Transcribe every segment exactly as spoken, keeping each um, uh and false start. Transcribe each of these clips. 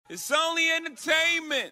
It's only entertainment.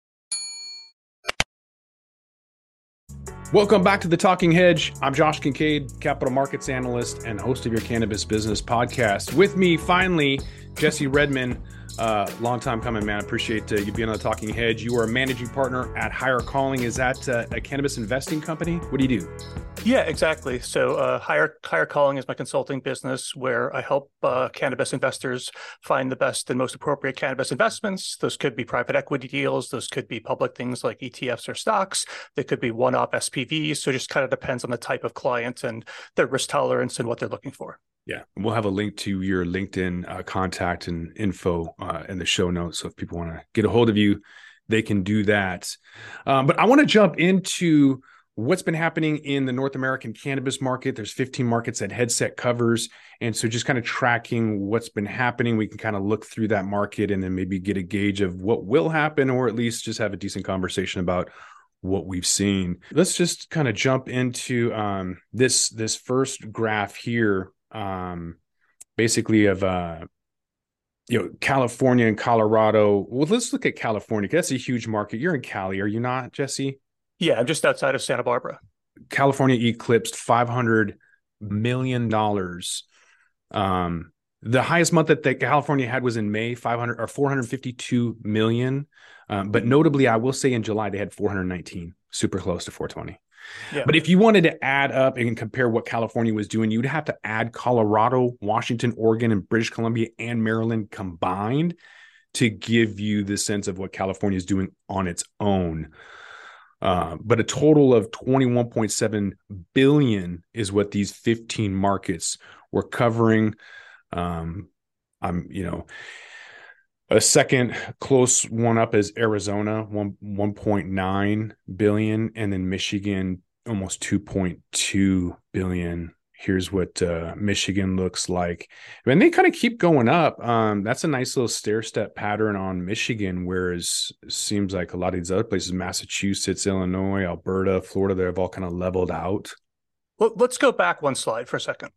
Welcome back to The Talking Hedge. I'm Josh Kincaid, capital markets analyst and host of your Cannabis Business Podcast. With me, finally, Jesse Redman. Uh, long time coming, man. Appreciate uh, you being on The Talking Hedge. You are a managing partner at Higher Calling. Is that uh, a cannabis investing company? What do you do? Yeah, exactly. So uh, Higher, Higher Calling is my consulting business where I help uh, cannabis investors find the best and most appropriate cannabis investments. Those could be private equity deals. Those could be public things like E T Fs or stocks. They could be one-off S P Vs. So it just kind of depends on the type of client and their risk tolerance and what they're looking for. Yeah, we'll have a link to your LinkedIn uh, contact and info uh, in the show notes. So if people want to get a hold of you, they can do that. Um, but I want to jump into what's been happening in the North American cannabis market. There's fifteen markets that Headset covers. And so just kind of tracking what's been happening, we can kind of look through that market and then maybe get a gauge of what will happen, or at least just have a decent conversation about what we've seen. Let's just kind of jump into um, this, this first graph here. Um, basically of, uh, you know, California and Colorado. Well, let's look at California. That's a huge market. You're in Cali, are you not, Jesse? Yeah, I'm just outside of Santa Barbara. California eclipsed five hundred million dollars. Um, the highest month that, that California had was in May, five hundred or four hundred fifty-two million. Um, but notably, I will say in July, they had four hundred nineteen, super close to four twenty. Yeah. But if you wanted to add up and compare what California was doing, you'd have to add Colorado, Washington, Oregon, and British Columbia and Maryland combined to give you the sense of what California is doing on its own. Uh, but a total of twenty-one point seven billion is what these fifteen markets were covering. Um, I'm, you know, a second close one up is Arizona, one one point nine billion, and then Michigan almost two point two billion. Here's what uh, Michigan looks like. And they kind of keep going up. Um, that's a nice little stair-step pattern on Michigan, whereas it seems like a lot of these other places, Massachusetts, Illinois, Alberta, Florida, they've all kind of leveled out. Well, let's go back one slide for a second.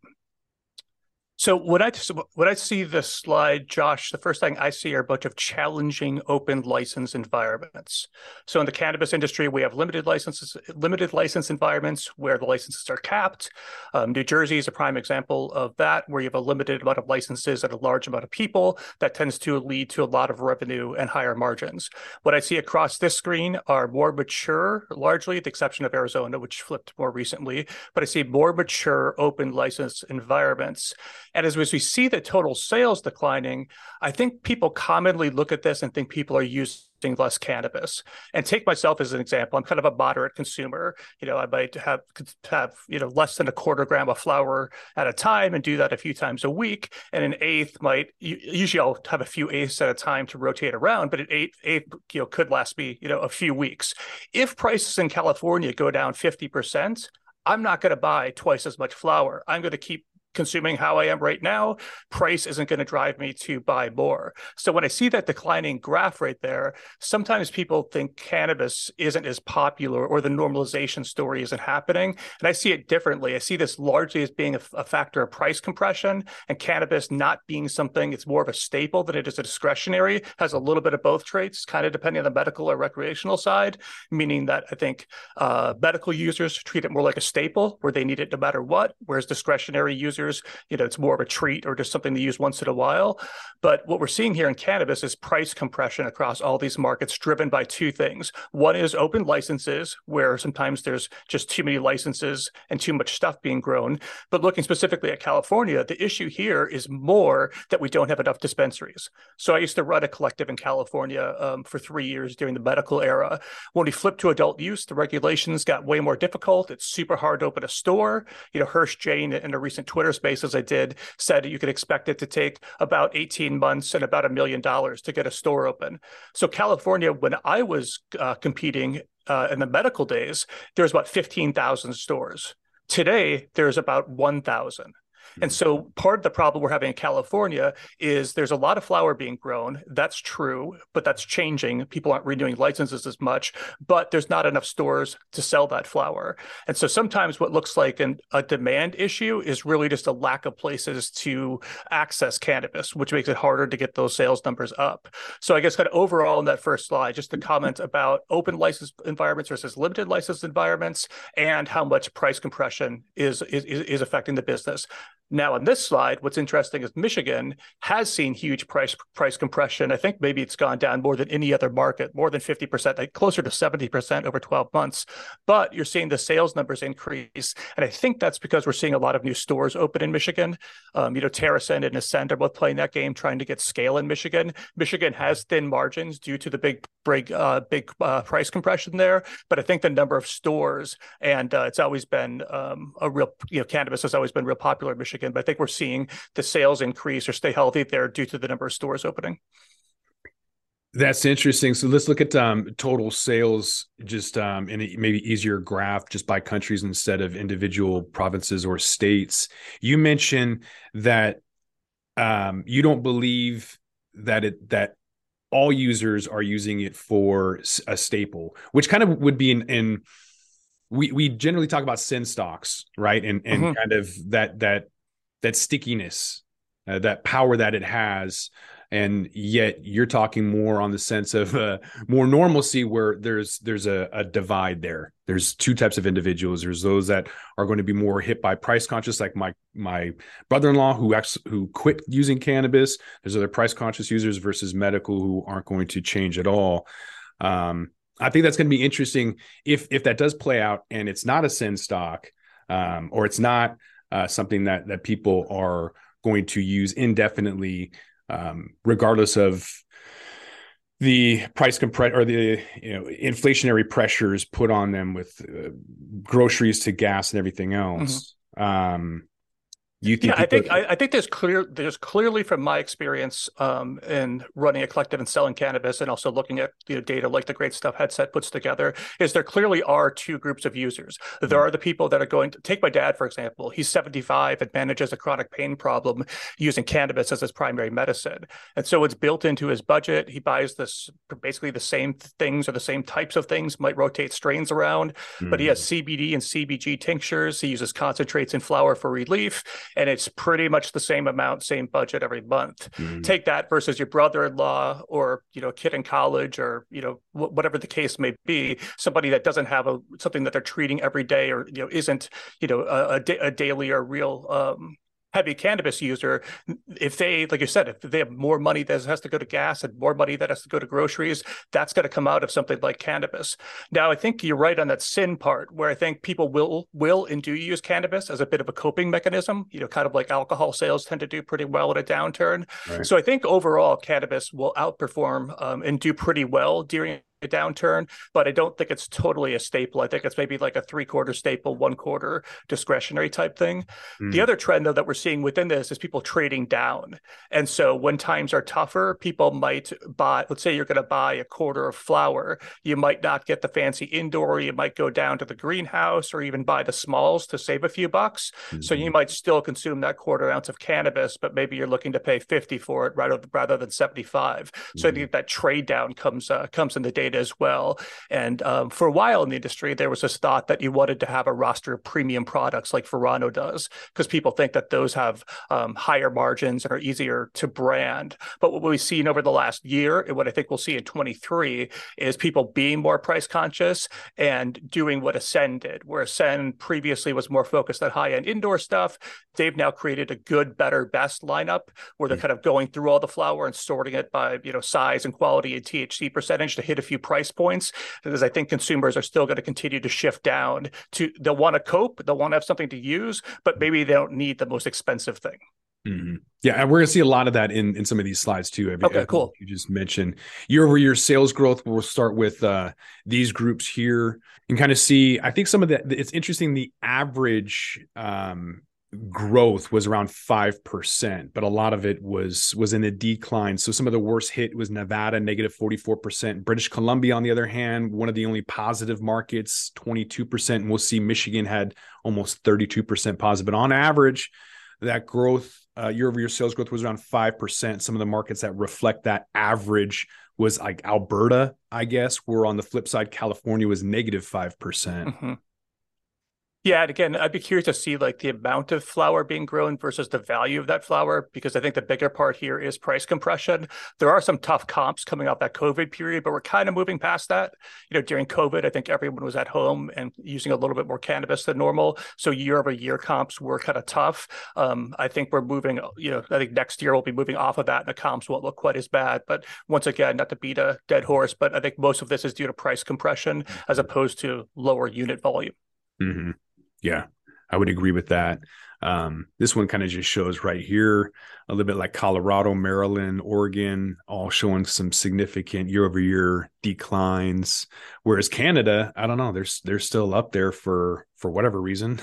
So when I, when I see this slide, Josh, the first thing I see are a bunch of challenging open license environments. So in the cannabis industry, we have limited licenses, limited license environments where the licenses are capped. Um, New Jersey is a prime example of that, where you have a limited amount of licenses and a large amount of people. That tends to lead to a lot of revenue and higher margins. What I see across this screen are more mature, largely, with the exception of Arizona, which flipped more recently, but I see more mature open license environments. And as we see the total sales declining, I think people commonly look at this and think people are using less cannabis. And take myself as an example. I'm kind of a moderate consumer. You know, I might have have you know less than a quarter gram of flower at a time and do that a few times a week. And an eighth might usually I'll have a few eighths at a time to rotate around, but an eighth eighth you know could last me you know a few weeks. If prices in California go down fifty percent, I'm not going to buy twice as much flower. I'm going to keep consuming how I am right now. Price isn't going to drive me to buy more. So when I see that declining graph right there, sometimes people think cannabis isn't as popular or the normalization story isn't happening. And I see it differently. I see this largely as being a, a factor of price compression, and cannabis not being something, it's more of a staple than it is a discretionary, has a little bit of both traits, kind of depending on the medical or recreational side, meaning that I think uh, medical users treat it more like a staple where they need it no matter what, whereas discretionary users, you know, it's more of a treat or just something to use once in a while. But what we're seeing here in cannabis is price compression across all these markets driven by two things. One is open licenses, where sometimes there's just too many licenses and too much stuff being grown. But looking specifically at California, the issue here is more that we don't have enough dispensaries. So I used to run a collective in California um, for three years during the medical era. When we flipped to adult use, the regulations got way more difficult. It's super hard to open a store. You know, Hirsch Jane in a recent Twitter space as I did said you could expect it to take about eighteen months and about a million dollars to get a store open. So California, when I was uh, competing uh, in the medical days, there was about fifteen thousand stores. Today, there's about one thousand. And so part of the problem we're having in California is there's a lot of flower being grown. That's true, but that's changing. People aren't renewing licenses as much, but there's not enough stores to sell that flower. And so sometimes what looks like an, a demand issue is really just a lack of places to access cannabis, which makes it harder to get those sales numbers up. So I guess kind of overall in that first slide, just to comment about open license environments versus limited license environments and how much price compression is, is, is affecting the business. Now, on this slide, what's interesting is Michigan has seen huge price price compression. I think maybe it's gone down more than any other market, more than fifty percent, like closer to seventy percent over twelve months. But you're seeing the sales numbers increase. And I think that's because we're seeing a lot of new stores open in Michigan. Um, you know, TerrAscend and Ascend are both playing that game, trying to get scale in Michigan. Michigan has thin margins due to the big break, uh, big uh, price compression there. But I think the number of stores, and uh, it's always been um, a real, you know, cannabis has always been real popular in Michigan. But I think we're seeing the sales increase or stay healthy there due to the number of stores opening. That's interesting. So let's look at um, total sales, just um, in a maybe easier graph, just by countries instead of individual provinces or states. You mentioned that um, you don't believe that it that all users are using it for a staple, which kind of would be in. in we we generally talk about sin stocks, right? And and mm-hmm. kind of that that. that stickiness, uh, that power that it has. And yet you're talking more on the sense of uh, more normalcy, where there's there's a, a divide there. There's two types of individuals. There's those that are going to be more hit by price conscious, like my my brother-in-law who actually, who quit using cannabis. There's other price conscious users versus medical who aren't going to change at all. Um, I think that's going to be interesting if if that does play out and it's not a sin stock, um, or it's not Uh, something that that people are going to use indefinitely, um, regardless of the price compress or the you know inflationary pressures put on them with uh, groceries to gas and everything else. Mm-hmm. Um, You think? Yeah, I think I, I think there's clear there's clearly from my experience um, in running a collective and selling cannabis, and also looking at you know, data like the Great Stuff headset puts together, is there clearly are two groups of users. There mm-hmm. are the people that are going to take my dad, for example. He's seventy-five and manages a chronic pain problem using cannabis as his primary medicine, and so it's built into his budget. He buys this basically the same things or the same types of things, might rotate strains around, mm-hmm. but he has C B D and C B G tinctures. He uses concentrates in flower for relief. And it's pretty much the same amount, same budget every month. Mm-hmm. Take that versus your brother-in-law or, you know, a kid in college or, you know, wh- whatever the case may be, somebody that doesn't have a something that they're treating every day or, you know, isn't, you know, a, a, da- a daily or real um, heavy cannabis user. If they, like you said, if they have more money that has to go to gas and more money that has to go to groceries, that's going to come out of something like cannabis. Now, I think you're right on that sin part, where I think people will will and do use cannabis as a bit of a coping mechanism, you know, kind of like alcohol sales tend to do pretty well in a downturn. Right. So I think overall cannabis will outperform um, and do pretty well during a downturn, but I don't think it's totally a staple. I think it's maybe like a three quarter staple, one quarter discretionary type thing. Mm. The other trend though that we're seeing within this is people trading down. And so when times are tougher, people might buy, let's say you're going to buy a quarter of flower. You might not get the fancy indoor, you might go down to the greenhouse or even buy the smalls to save a few bucks. Mm-hmm. So you might still consume that quarter ounce of cannabis, but maybe you're looking to pay fifty for it rather, rather than seventy-five. Mm-hmm. So I think that trade down comes, uh, comes in the data as well. And um, for a while in the industry, there was this thought that you wanted to have a roster of premium products like Verano does, because people think that those have um, higher margins and are easier to brand. But what we've seen over the last year, and what I think we'll see in twenty-three, is people being more price conscious and doing what Ascend did, where Ascend previously was more focused on high-end indoor stuff. They've now created a good, better, best lineup where they're kind of going through all the flower and sorting it by, you know, size and quality and T H C percentage to hit a few price points, because I think consumers are still going to continue to shift down to, they'll want to cope, they'll want to have something to use, but maybe they don't need the most expensive thing. Mm-hmm. Yeah, and we're going to see a lot of that in, in some of these slides too. Okay, I, cool. You just mentioned year over year sales growth. We'll start with uh, these groups here and kind of see, I think some of that, it's interesting, the average um, growth was around five percent, but a lot of it was was in a decline. So some of the worst hit was Nevada, negative forty-four percent. British Columbia, on the other hand, one of the only positive markets, twenty-two percent. And we'll see Michigan had almost thirty-two percent positive. But on average, that growth, uh, year over year sales growth was around five percent. Some of the markets that reflect that average was like Alberta, I guess, where on the flip side, California was negative five percent. Mm-hmm. Yeah, and again, I'd be curious to see like the amount of flower being grown versus the value of that flower, because I think the bigger part here is price compression. There are some tough comps coming off that COVID period, but we're kind of moving past that. You know, during COVID, I think everyone was at home and using a little bit more cannabis than normal. So year over year comps were kind of tough. Um, I think we're moving, you know, I think next year we'll be moving off of that and the comps won't look quite as bad. But once again, not to beat a dead horse, but I think most of this is due to price compression as opposed to lower unit volume. Mm-hmm. Yeah, I would agree with that. Um, this one kind of just shows right here a little bit like Colorado, Maryland, Oregon, all showing some significant year over year declines. Whereas Canada, I don't know, they're, they're still up there for, for whatever reason.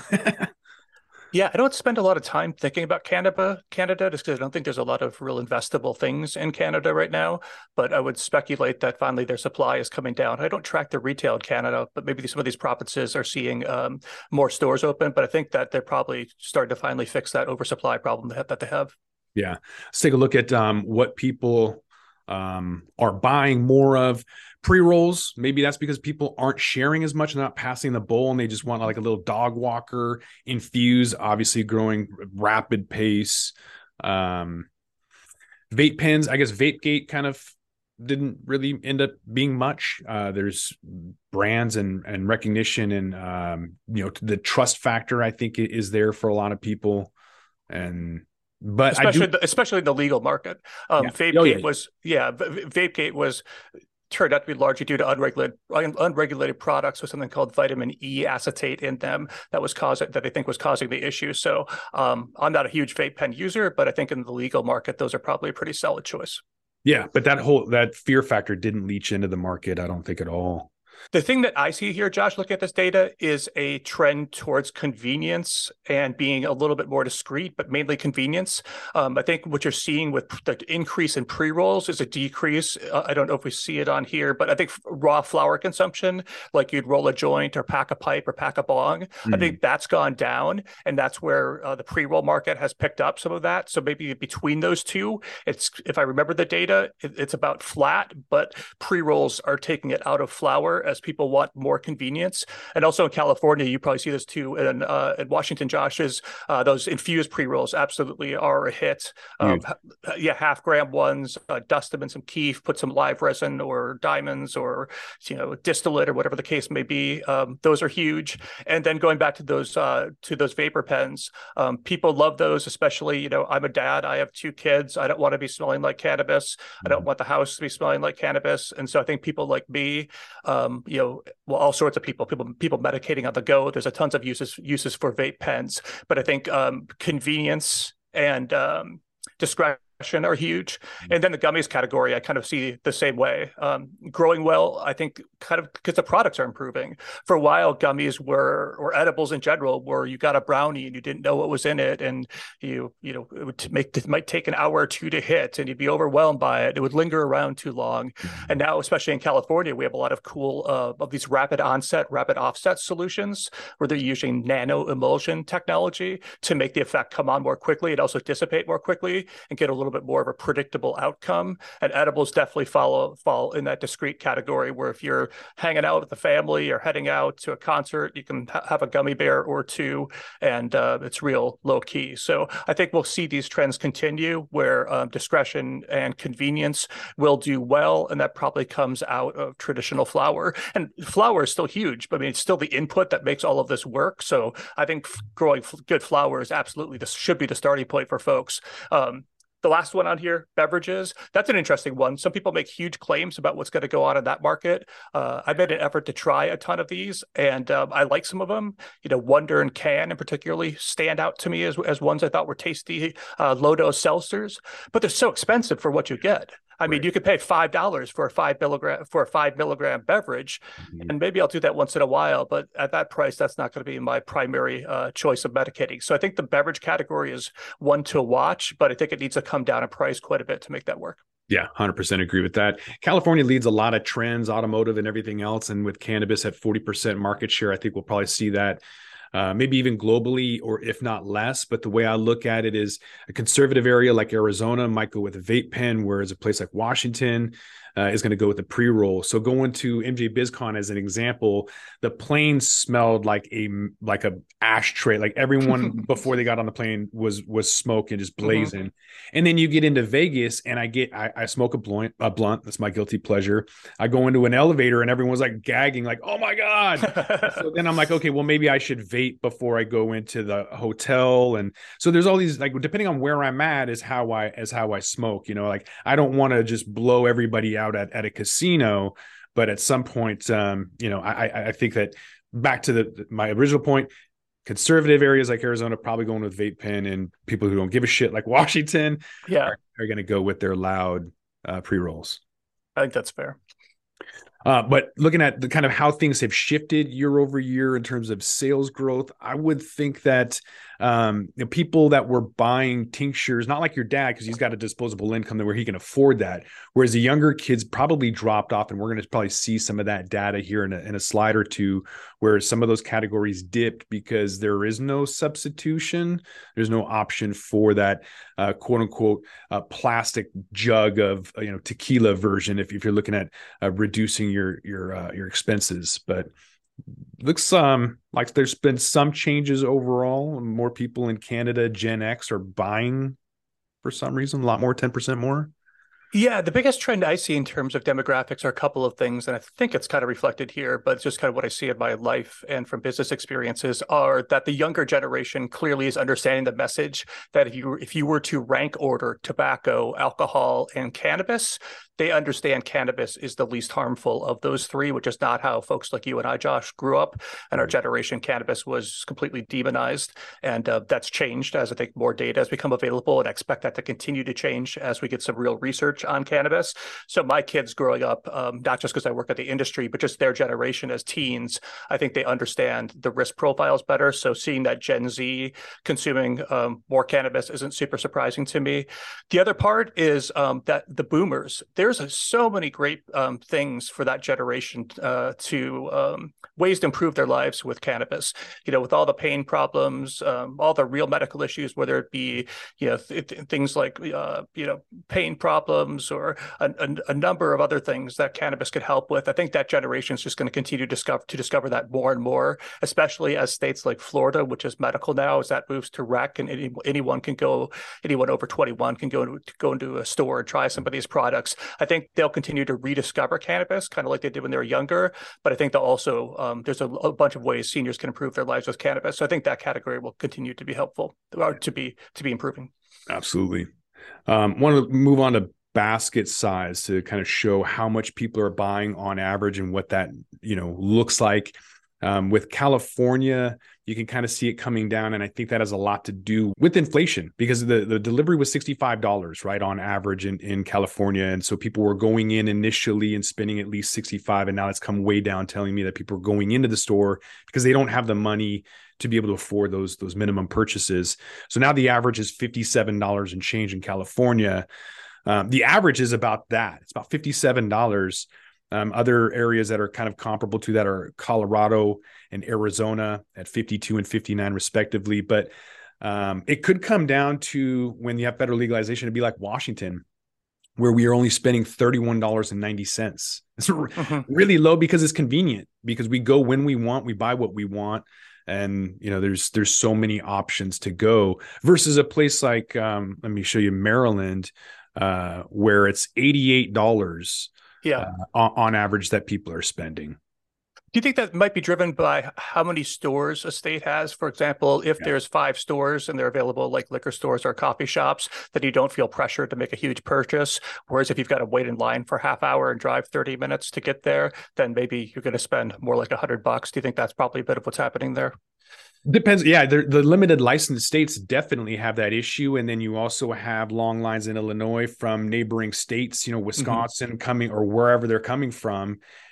Yeah, I don't spend a lot of time thinking about Canada, Canada, just because I don't think there's a lot of real investable things in Canada right now. But I would speculate that finally their supply is coming down. I don't track the retail in Canada, but maybe some of these provinces are seeing um, more stores open. But I think that they're probably starting to finally fix that oversupply problem that, that they have. Yeah, let's take a look at um, what people um, are buying more of. Pre-rolls, maybe that's because people aren't sharing as much, not passing the bowl, and they just want like a little dog walker. Infused, obviously growing rapid pace. Um, vape pens, I guess VapeGate kind of didn't really end up being much. Uh, there's brands and and recognition, and um, you know, the trust factor I think is there for a lot of people, and but especially I do, the, especially the legal market. Um, yeah. VapeGate oh, yeah. was yeah, VapeGate was. Turned out to be largely due to unregulated unregulated products with something called vitamin E acetate in them that was causing that I think was causing the issue. So um, I'm not a huge vape pen user, but I think in the legal market, those are probably a pretty solid choice. Yeah, but that whole that fear factor didn't leach into the market, I don't think at all. The thing that I see here, Josh, looking at this data, is a trend towards convenience and being a little bit more discreet, but mainly convenience. Um, I think what you're seeing with the increase in pre-rolls is a decrease. Uh, I don't know if we see it on here, but I think raw flower consumption, like you'd roll a joint or pack a pipe or pack a bong, mm. I think that's gone down. And that's where uh, the pre-roll market has picked up some of that. So maybe between those two, it's, if I remember the data, it, it's about flat, but pre-rolls are taking it out of flower as people want more convenience. And also in California, you probably see this too. And uh, in Washington, Josh's, uh, those infused pre-rolls absolutely are a hit. Um, yeah, half gram ones, uh, dust them in some keef, put some live resin or diamonds or, you know, distillate or whatever the case may be. Um, those are huge. And then going back to those uh, to those vapor pens, um, people love those, especially, you know, I'm a dad, I have two kids. I don't want to be smelling like cannabis. Mm-hmm. I don't want the house to be smelling like cannabis. And so I think people like me, um, you know, well, all sorts of people, people, people medicating on the go. There's a tons of uses uses for vape pens, but I think um, convenience and um, discretion are huge. And then the gummies category, I kind of see the same way. Um, growing well, I think kind of because the products are improving. For a while, gummies were, or edibles in general, where you got a brownie and you didn't know what was in it. And you, you know, it would make, it might take an hour or two to hit and you'd be overwhelmed by it. It would linger around too long. And now, especially in California, we have a lot of cool, uh, of these rapid onset, rapid offset solutions where they're using nano emulsion technology to make the effect come on more quickly and also dissipate more quickly and get a little bit more of a predictable outcome. And edibles definitely follow fall in that discrete category where if you're hanging out with the family or heading out to a concert, you can ha- have a gummy bear or two, and uh, it's real low key. So I think we'll see these trends continue where um, discretion and convenience will do well, and that probably comes out of traditional flower. And flower is still huge, but I mean, it's still the input that makes all of this work. So I think growing f- good flower is absolutely, this should be the starting point for folks. Um, The last one on here, beverages, that's an interesting one. Some people make huge claims about what's going to go on in that market. Uh, I made an effort to try a ton of these, and um, I like some of them. You know, Wonder and Can, and particularly, stand out to me as, as ones I thought were tasty, uh, low-dose seltzers, but they're so expensive for what you get. I mean, right. You could pay five dollars for a five milligram for a five milligram beverage, mm-hmm. and maybe I'll do that once in a while. But at that price, that's not going to be my primary uh, choice of medicating. So I think the beverage category is one to watch, but I think it needs to come down in price quite a bit to make that work. Yeah, one hundred percent agree with that. California leads a lot of trends, automotive and everything else, and with cannabis at forty percent market share, I think we'll probably see that uh, maybe even globally, or if not less. But the way I look at it is a conservative area like Arizona might go with a vape pen, whereas a place like Washington Uh, is going to go with the pre-roll. So going to M J BizCon as an example, the plane smelled like a like a ashtray. Like everyone before they got on the plane was was smoking, just blazing. Mm-hmm. And then you get into Vegas, and I get I, I smoke a blunt. A blunt. That's my guilty pleasure. I go into an elevator, and everyone's like gagging, like, "Oh my god!" So then I'm like, okay, well maybe I should vape before I go into the hotel. And so there's all these, like, depending on where I'm at is how I as how I smoke. You know, like I don't want to just blow everybody out at, at a casino, but at some point, um, you know, I, I think that back to the my original point, conservative areas like Arizona probably going with vape pen, and people who don't give a shit like Washington, yeah, are, are going to go with their loud uh, pre-rolls. I think that's fair. Uh, but looking at the kind of how things have shifted year over year in terms of sales growth, I would think that um, the people that were buying tinctures, not like your dad, because he's got a disposable income where he can afford that, whereas the younger kids probably dropped off, and we're going to probably see some of that data here in a, in a slide or two, where some of those categories dipped because there is no substitution. There's no option for that uh, quote unquote uh, plastic jug of, you know, tequila version if, if you're looking at uh, reducing your your uh, your expenses. But looks um like there's been some changes overall. More people in Canada, Gen X, are buying for some reason, a lot more, ten percent more. Yeah, the biggest trend I see in terms of demographics are a couple of things, and I think it's kind of reflected here, but it's just kind of what I see in my life and from business experiences, are that the younger generation clearly is understanding the message that if you if you were to rank order tobacco, alcohol, and cannabis, they understand cannabis is the least harmful of those three, which is not how folks like you and I, Josh, grew up. And our generation, cannabis was completely demonized. And uh, that's changed as I think more data has become available. And I expect that to continue to change as we get some real research on cannabis. So my kids growing up, um, not just because I work at the industry, but just their generation as teens, I think they understand the risk profiles better. So seeing that Gen Z consuming um, more cannabis isn't super surprising to me. The other part is um, that the boomers, they're There's a, so many great um, things for that generation uh, to um, ways to improve their lives with cannabis. You know, with all the pain problems, um, all the real medical issues, whether it be you know th- th- things like uh, you know pain problems or a, a, a number of other things that cannabis could help with. I think that generation is just going to continue to discover to discover that more and more, especially as states like Florida, which is medical now, as that moves to rec, and any, anyone can go, anyone over twenty-one can go into, go into a store and try some of these products. I think they'll continue to rediscover cannabis, kind of like they did when they were younger. But I think they'll also, um, there's a, a bunch of ways seniors can improve their lives with cannabis. So I think that category will continue to be helpful, or to be to be improving. Absolutely. Um, want to move on to basket size to kind of show how much people are buying on average and what that, you know, looks like. Um, with California, you can kind of see it coming down. And I think that has a lot to do with inflation, because the, the delivery was sixty-five dollars, right, on average in, in California. And so people were going in initially and spending at least sixty-five. And now it's come way down, telling me that people are going into the store because they don't have the money to be able to afford those, those minimum purchases. So now the average is fifty-seven dollars and change in California. Um, the average is about that. It's about fifty-seven dollars. Um, other areas that are kind of comparable to that are Colorado and Arizona at fifty-two and fifty-nine respectively. But um, it could come down to, when you have federal legalization, it'd be like Washington, where we are only spending thirty-one dollars and ninety cents. It's mm-hmm. really low because it's convenient, because we go when we want, we buy what we want. And, you know, there's, there's so many options to go, versus a place like, um, let me show you Maryland, uh, where it's eighty-eight dollars. Yeah, uh, on, on average that people are spending. Do you think that might be driven by how many stores a state has? For example, if yeah. there's five stores and they're available like liquor stores or coffee shops, then you don't feel pressured to make a huge purchase. Whereas if you've got to wait in line for a half hour and drive thirty minutes to get there, then maybe you're going to spend more like a hundred bucks. Do you think that's probably a bit of what's happening there? Depends. Yeah, the limited license states definitely have that issue. And then you also have long lines in Illinois from neighboring states, you know, Wisconsin mm-hmm. coming, or wherever they're coming from.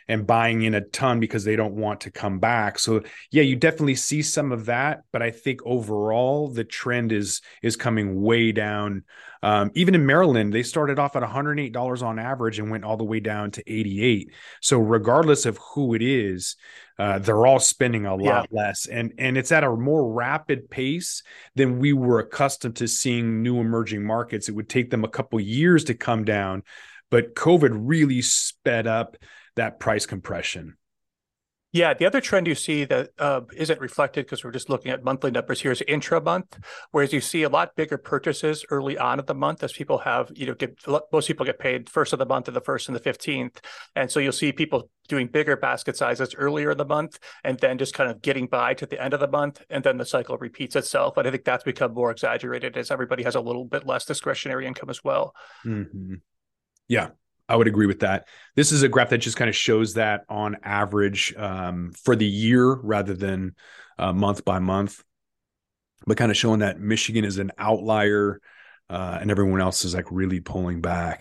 and buying in a ton because they don't want to come back. So yeah, you definitely see some of that, but I think overall the trend is is coming way down. Um, even in Maryland, they started off at one hundred eight dollars on average and went all the way down to eighty-eight. So regardless of who it is, uh, they're all spending a lot yeah. less, and and it's at a more rapid pace than we were accustomed to seeing new emerging markets. It would take them a couple years to come down, but COVID really sped up that price compression. Yeah, the other trend you see that uh, isn't reflected because we're just looking at monthly numbers here is intra-month, whereas you see a lot bigger purchases early on of the month as people have, you know, get, most people get paid first of the month and the first and the fifteenth. And so you'll see people doing bigger basket sizes earlier in the month and then just kind of getting by to the end of the month. And then the cycle repeats itself. And I think that's become more exaggerated as everybody has a little bit less discretionary income as well. Mm-hmm. Yeah. I would agree with that. This is a graph that just kind of shows that on average um, for the year rather than uh, month by month, but kind of showing that Michigan is an outlier uh, and everyone else is like really pulling back.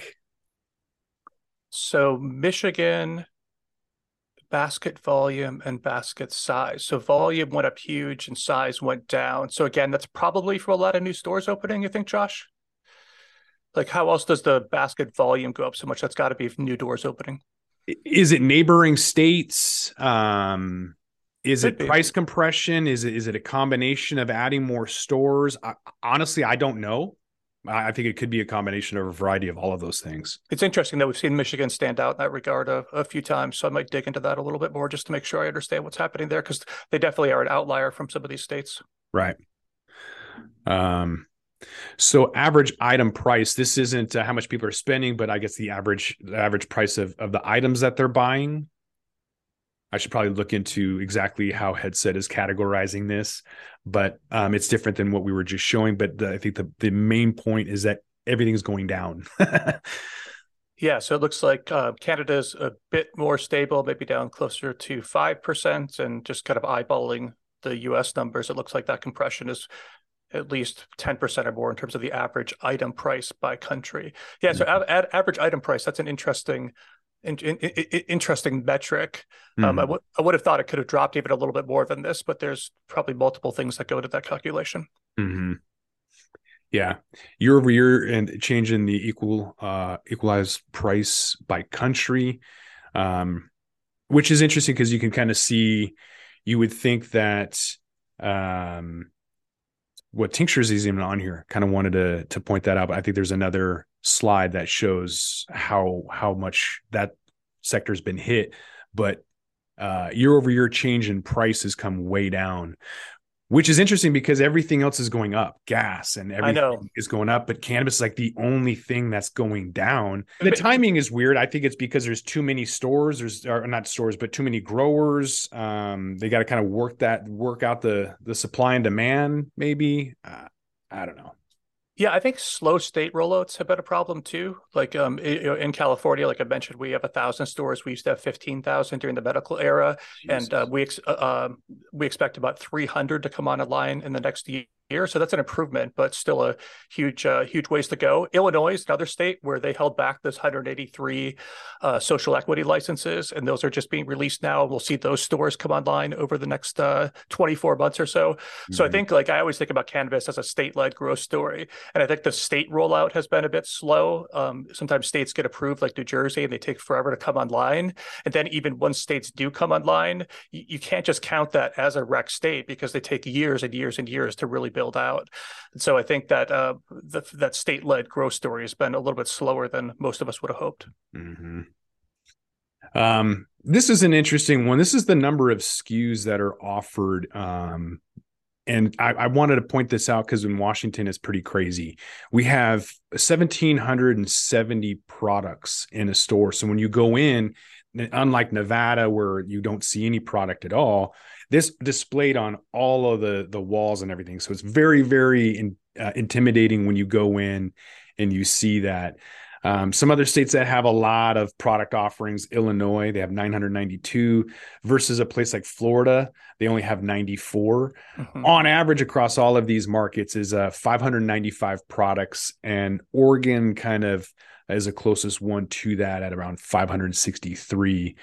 So Michigan basket volume and basket size. So volume went up huge and size went down. So again, that's probably from a lot of new stores opening, you think, Josh? Like, how else does the basket volume go up so much? That's got to be from new doors opening. Is it neighboring states? Um, is Could it be. price compression? Is it is it a combination of adding more stores? I, honestly, I don't know. I, I think it could be a combination of a variety of all of those things. It's interesting that we've seen Michigan stand out in that regard a, a few times. So I might dig into that a little bit more just to make sure I understand what's happening there, because they definitely are an outlier from some of these states. Right. Um. So average item price, this isn't uh, how much people are spending, but I guess the average the average price of, of the items that they're buying. I should probably look into exactly how Headset is categorizing this, but um, it's different than what we were just showing. But the, I think the, the main point is that everything's going down. Yeah, so it looks like uh, Canada's a bit more stable, maybe down closer to five percent, and just kind of eyeballing the U S numbers, it looks like that compression is at least ten percent or more in terms of the average item price by country. Yeah, so mm-hmm. a- a- average item price, that's an interesting in, in, in, interesting metric. Mm-hmm. Um, I, w- I would have thought it could have dropped even a little bit more than this, but there's probably multiple things that go into that calculation. Mm-hmm. Yeah, year over year and change in the equal uh, equalized price by country, um, which is interesting because you can kind of see, you would think that um, what tinctures is even on here, kind of wanted to to point that out. But I think there's another slide that shows how how much that sector has been hit. But uh, year over year change in price has come way down, which is interesting because everything else is going up. Gas and everything is going up, but cannabis is like the only thing that's going down. The timing is weird. I think it's because there's too many stores. There's or not stores, but too many growers. Um, they got to kind of work that work out the the supply and demand. Maybe uh, I don't know. Yeah, I think slow state rollouts have been a problem too. Like um, in California, like I mentioned, we have a thousand stores. We used to have fifteen thousand during the medical era, Jesus. and uh, we ex- uh, we expect about three hundred to come online in the next year. So that's an improvement, but still a huge, uh, huge ways to go. Illinois is another state where they held back those one hundred eighty-three uh, social equity licenses, and those are just being released now. We'll see those stores come online over the next uh, twenty-four months or so. Mm-hmm. So I think, like, I always think about cannabis as a state-led growth story, and I think the state rollout has been a bit slow. Um, sometimes states get approved, like New Jersey, and they take forever to come online. And then even once states do come online, you, you can't just count that as a rec state because they take years and years and years to really build out. And so I think that uh, the, that state-led growth story has been a little bit slower than most of us would have hoped. Mm-hmm. Um, this is an interesting one. This is the number of S K Us that are offered. Um, and I, I wanted to point this out because in Washington, it's pretty crazy. We have one thousand seven hundred seventy products in a store. So when you go in, unlike Nevada, where you don't see any product at all, this displayed on all of the, the walls and everything. So it's very, very in, uh, intimidating when you go in and you see that. Um, some other states that have a lot of product offerings, Illinois, they have nine hundred ninety-two versus a place like Florida, they only have ninety-four. Mm-hmm. On average, across all of these markets is uh, five hundred ninety-five products, and Oregon kind of is the closest one to that at around five hundred sixty-three.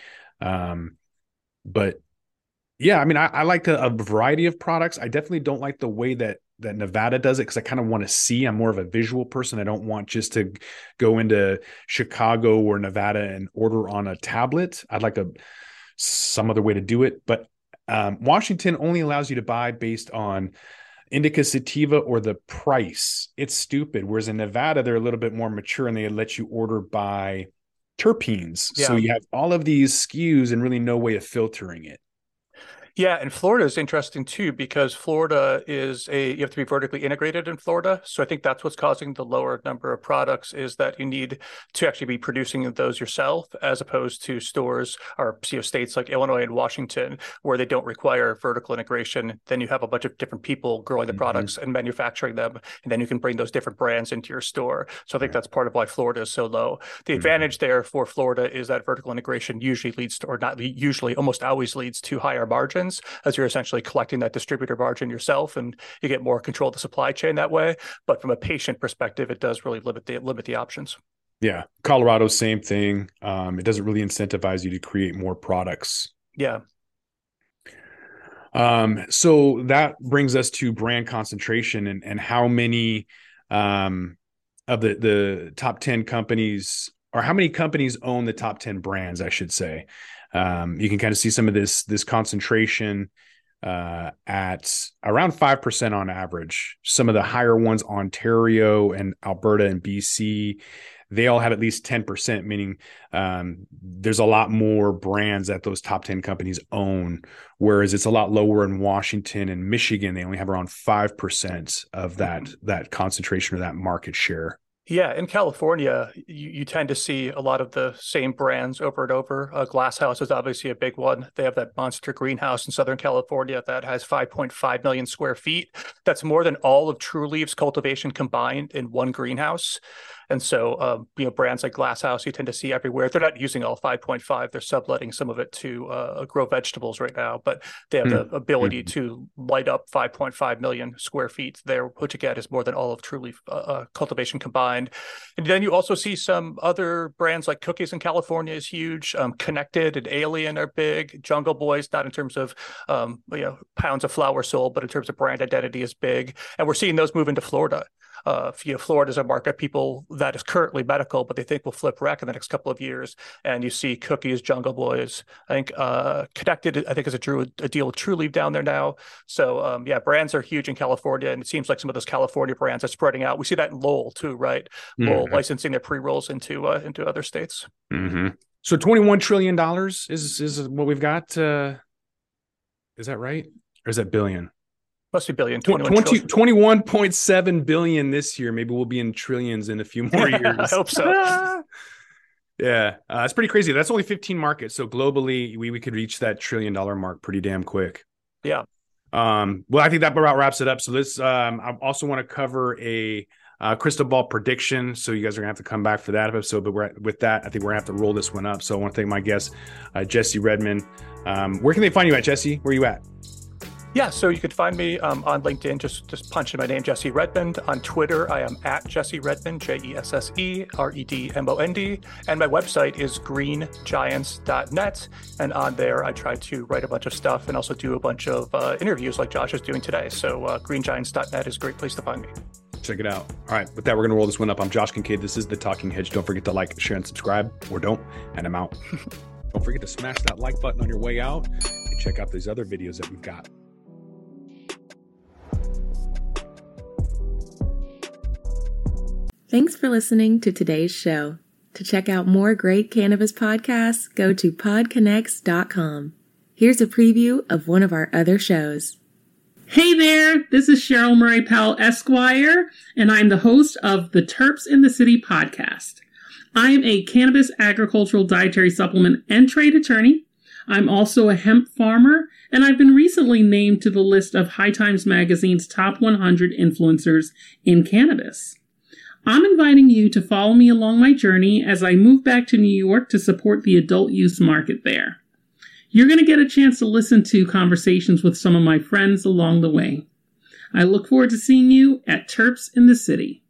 Um, but yeah, I mean, I, I like a, a variety of products. I definitely don't like the way that that Nevada does it because I kind of want to see. I'm more of a visual person. I don't want just to go into Chicago or Nevada and order on a tablet. I'd like a some other way to do it. But um, Washington only allows you to buy based on indica sativa or the price. It's stupid. Whereas in Nevada, they're a little bit more mature and they let you order by terpenes. Yeah. So you have all of these S K Us and really no way of filtering it. Yeah, and Florida is interesting too because Florida is a you have to be vertically integrated in Florida. So I think that's what's causing the lower number of products is that you need to actually be producing those yourself as opposed to stores or you know, states like Illinois and Washington where they don't require vertical integration. Then you have a bunch of different people growing the mm-hmm. products and manufacturing them, and then you can bring those different brands into your store. So I think right. that's part of why Florida is so low. The mm-hmm. advantage there for Florida is that vertical integration usually leads to, or not usually, almost always leads to higher margins. As you're essentially collecting that distributor margin yourself and you get more control of the supply chain that way. But from a patient perspective, it does really limit the limit the options. Yeah. Colorado, same thing. Um, it doesn't really incentivize you to create more products. Yeah. Um, so that brings us to brand concentration and, and how many um, of the, the top ten companies or how many companies own the top ten brands, I should say. Um, you can kind of see some of this this concentration uh, at around five percent on average. Some of the higher ones, Ontario and Alberta and B C, they all have at least ten percent, meaning um, there's a lot more brands that those top ten companies own, whereas it's a lot lower in Washington and Michigan. They only have around five percent of that, that concentration or that market share. Yeah, in California, you, you tend to see a lot of the same brands over and over. Uh, Glass House is obviously a big one. They have that monster greenhouse in Southern California that has five point five million square feet. That's more than all of True Leaf's cultivation combined in one greenhouse. And so, um, you know, brands like Glass House, you tend to see everywhere. They're not using all five point five. They're subletting some of it to uh, grow vegetables right now, but they have mm. the ability mm. to light up five point five million square feet there, which again is more than all of True Leaf uh, cultivation combined. And then you also see some other brands like Cookies in California is huge. Um, Connected and Alien are big. Jungle Boys, not in terms of um, you know pounds of flower sold, but in terms of brand identity is big. And we're seeing those move into Florida. Uh, you know, Florida is a market people that is currently medical, but they think will flip rec in the next couple of years. And you see Cookies, Jungle Boys. I think uh, Connected, I think, is a, true, a deal with True Leaf down there now. So um, yeah, brands are huge in California, and it seems like some of those California brands are spreading out. We see that in Lowell too, right? Mm-hmm. Lowell licensing their pre-rolls into uh, into other states. Mm-hmm. So twenty-one trillion dollars is is what we've got. Uh, is that right, or is that billion? Must be billion. twenty, twenty-one point seven billion this year. Maybe we'll be in trillions in a few more years. I hope so. Yeah, uh, it's pretty crazy. That's only fifteen markets. So globally, we, we could reach that trillion dollar mark pretty damn quick. Yeah. Um, well, I think that about wraps it up. So let's, um, I also want to cover a uh, crystal ball prediction. So you guys are gonna have to come back for that episode. But we're, with that, I think we're gonna have to roll this one up. So I want to thank my guest, uh, Jesse Redmond. Um, where can they find you at, Jesse? Where are you at? Yeah, so you can find me um, on LinkedIn, just just punch in my name, Jesse Redmond. On Twitter, I am at Jesse Redmond, J E S S E R E D M O N D. And my website is green giants dot net. And on there, I try to write a bunch of stuff and also do a bunch of uh, interviews like Josh is doing today. So uh, green giants dot net is a great place to find me. Check it out. All right, with that, we're going to roll this one up. I'm Josh Kincaid. This is The Talking Hedge. Don't forget to like, share, and subscribe, or don't, and I'm out. Don't forget to smash that like button on your way out and check out these other videos that we've got. Thanks for listening to today's show. To check out more great cannabis podcasts, go to pod connects dot com. Here's a preview of one of our other shows. Hey there, this is Cheryl Murray Powell Esquire, and I'm the host of the Terps in the City podcast. I'm a cannabis agricultural dietary supplement and trade attorney. I'm also a hemp farmer, and I've been recently named to the list of High Times Magazine's top one hundred influencers in cannabis. I'm inviting you to follow me along my journey as I move back to New York to support the adult use market there. You're going to get a chance to listen to conversations with some of my friends along the way. I look forward to seeing you at Terps in the City.